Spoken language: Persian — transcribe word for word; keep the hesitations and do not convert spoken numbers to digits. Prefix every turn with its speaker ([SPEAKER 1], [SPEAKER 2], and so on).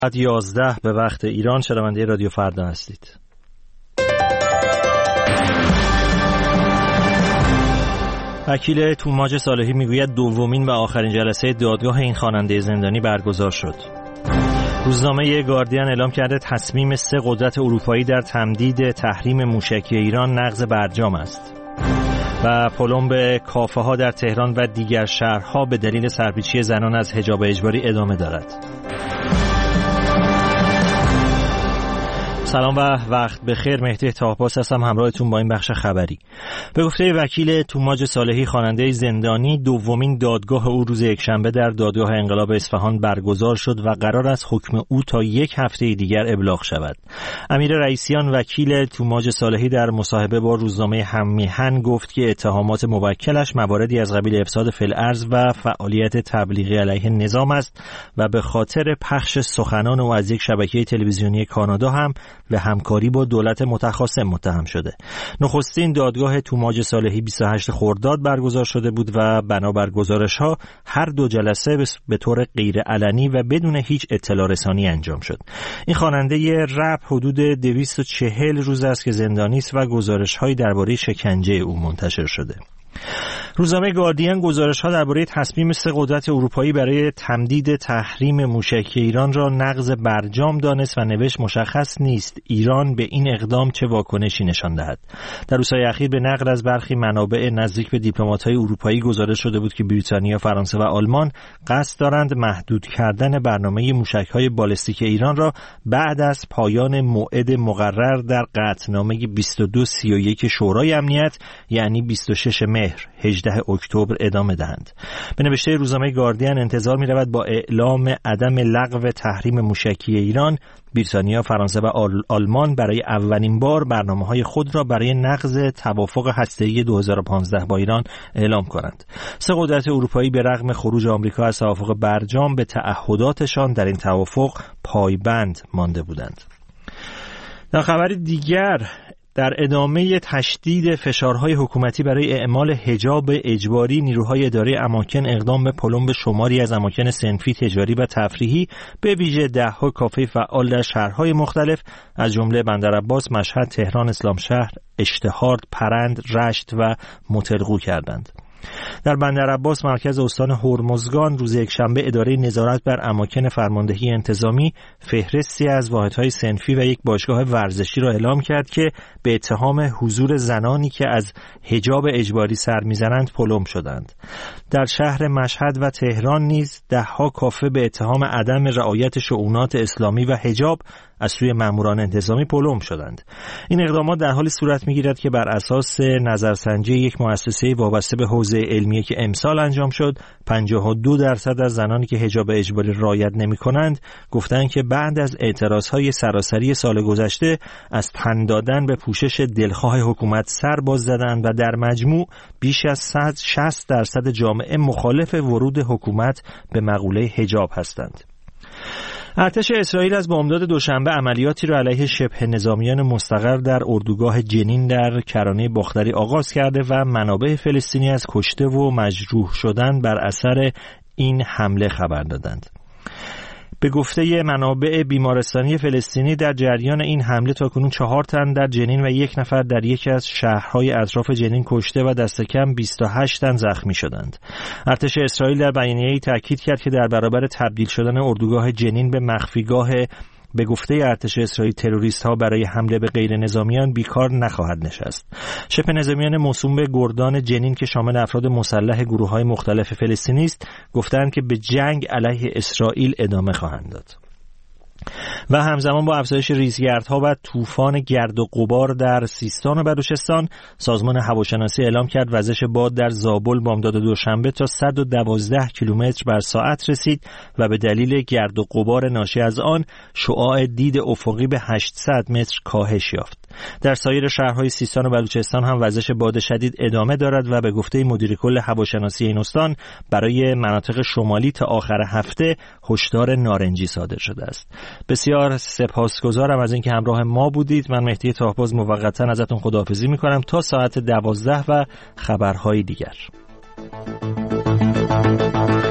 [SPEAKER 1] ساعت یازده به وقت ایران. شنونده رادیو فردا هستید. وکیل توماج صالحی میگوید دومین و آخرین جلسه دادگاه این خواننده زندانی برگزار شد. روزنامه گاردین اعلام کرده تصمیم سه قدرت اروپایی در تمدید تحریم موشکی ایران نقض برجام است. و پلمب کافه ها در تهران و دیگر شهرها به دلیل سرپیچی زنان از حجاب اجباری ادامه دارد. سلام و وقت بخیر. مهدی طاهپاس هستم همراهتون با این بخش خبری. به گفته وکیل توماج صالحی خواننده زندانی، دومین دادگاه او روز یکشنبه در دادگاه انقلاب اصفهان برگزار شد و قرار است حکم او تا یک هفته دیگر ابلاغ شود. امیر رئیسیان وکیل توماج صالحی در مصاحبه با روزنامه هممیهن گفت که اتهامات موکلش مواردی از قبیل افساد فی الارض و فعالیت تبلیغی علیه نظام است و به خاطر پخش سخنان او از یک شبکه تلویزیونی کانادا هم به همکاری با دولت متخاصم متهم شده. نخستین دادگاه توماج صالحی بیست و هشتم خرداد برگزار شده بود و بنابر گزارش‌ها هر دو جلسه به طور غیر علنی و بدون هیچ اطلاع رسانی انجام شد. این خواننده رپ حدود دویست و چهل روز است که زندانی است و گزارش‌هایی درباره شکنجه او منتشر شده. روزنامه گاردین گزارش‌ها درباره تصمیم سه قدرت اروپایی برای تمدید تحریم موشکی ایران را نقض برجام دانست و نوشت مشخص نیست ایران به این اقدام چه واکنشی نشان دهد. در روزهای اخیر به نقل از برخی منابع نزدیک به دیپلمات‌های اروپایی گزارش شده بود که بریتانیا، فرانسه و آلمان قصد دارند محدود کردن برنامه موشک‌های بالستیک ایران را بعد از پایان موعد مقرر در قطعنامه بیست و دو سی و یک شورای امنیت یعنی بیست و ششم مهر هجدهم اکتبر ادامه دهند. به نوشته روزنامه گاردین انتظار می رود با اعلام عدم لغو تحریم موشکی ایران، بریتانیا، فرانسه و آل آلمان برای اولین بار برنامه‌های خود را برای نقض توافق هسته‌ای دو هزار و پانزده با ایران اعلام کنند. سه قدرت اروپایی به رغم خروج آمریکا از توافق برجام به تعهداتشان در این توافق پایبند مانده بودند. در خبر دیگر، در ادامه تشدید فشارهای حکومتی برای اعمال حجاب اجباری، نیروهای اداره اماکن اقدام به پلمب شماری از اماکن صنفی، تجاری و تفریحی به ویژه ده‌ها کافه فعال در شهرهای مختلف از جمله بندرعباس، مشهد، تهران، اسلامشهر، اشتهارد، پرند، رشت و متلقو کردند. در بندرعباس مرکز استان هرمزگان روز یکشنبه اداره نظارت بر اماکن فرماندهی انتظامی فهرستی از واحدهای صنفی و یک باشگاه ورزشی را اعلام کرد که به اتهام حضور زنانی که از حجاب اجباری سر می‌زنند پلمب شدند. در شهر مشهد و تهران نیز ده‌ها کافه به اتهام عدم رعایت شؤونات اسلامی و حجاب از سوی ماموران انتظامی پلمب شدند. این اقدامات در حالی صورت می‌گیرد که بر اساس نظرسنجی یک مؤسسه وابسته به حوزه علمیه که امسال انجام شد، پنجاه و دو درصد از زنانی که حجاب اجباری رعایت نمی‌کنند گفتند که بعد از اعتراضهای سراسری سال گذشته از تن دادن به پوشش دلخواه حکومت سر باز زدند و در مجموع بیش از صد و شصت درصد جامعه مخالف ورود حکومت به مقوله حجاب هستند. ارتش اسرائیل از بامداد دوشنبه عملیاتی را علیه شبه نظامیان مستقر در اردوگاه جنین در کرانه باختری آغاز کرده و منابع فلسطینی از کشته و مجروح شدن بر اثر این حمله خبر دادند. به گفته منابع بیمارستانی فلسطینی در جریان این حمله تاکنون چهار تن در جنین و یک نفر در یکی از شهرهای اطراف جنین کشته و دست کم بیست و هشت تن زخمی شدند. ارتش اسرائیل در بیانیه‌ای تاکید کرد که در برابر تبدیل شدن اردوگاه جنین به مخفیگاه به گفته ارتش اسرائیل تروریست ها برای حمله به غیر نظامیان بیکار نخواهد نشست. شبه نظامیان موسوم به گردان جنین که شامل افراد مسلح گروه های مختلف فلسطینی است گفتند که به جنگ علیه اسرائیل ادامه خواهند داد. و همزمان با افزایش ریزگردها و طوفان گرد و غبار در سیستان و بلوچستان، سازمان هواشناسی اعلام کرد وزش باد در زابل بامداد دوشنبه تا صد و دوازده کیلومتر بر ساعت رسید و به دلیل گرد و غبار ناشی از آن شعاع دید افقی به هشتصد متر کاهش یافت. در سایر شهرهای سیستان و بلوچستان هم وزش باد شدید ادامه دارد و به گفته مدیر کل هواشناسی این استان برای مناطق شمالی تا آخر هفته هشدار نارنجی صادر شده است. بسیار سپاسگزارم از اینکه همراه ما بودید. من مهدی طاهپاس موقتا ازتون خداحافظی میکنم تا ساعت دوازده و خبرهای دیگر.